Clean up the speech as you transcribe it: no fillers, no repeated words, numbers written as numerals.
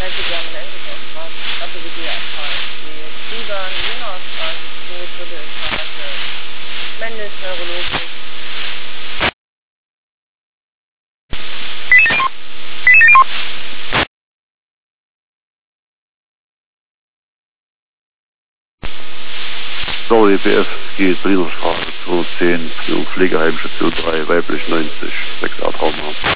Engelsausstraße, Stadtgebiet-Asphalt, die Zügern, Wienerstraße, dritte Etage, männisch, neurologisch. So, DPF geht Briederstraße 210, Pflegeheim Station 3, weiblich 90, 6A Trauma.